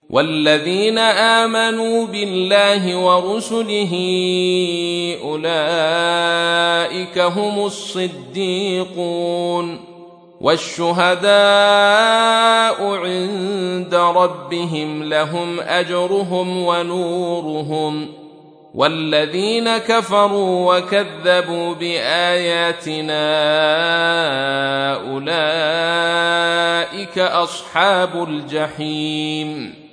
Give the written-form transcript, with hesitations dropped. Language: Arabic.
والذين آمنوا بالله ورسله أولئك هم الصديقون والشهداء عند ربهم لهم أجرهم ونورهم والذين كفروا وكذبوا بآياتنا أولئك أصحاب الجحيم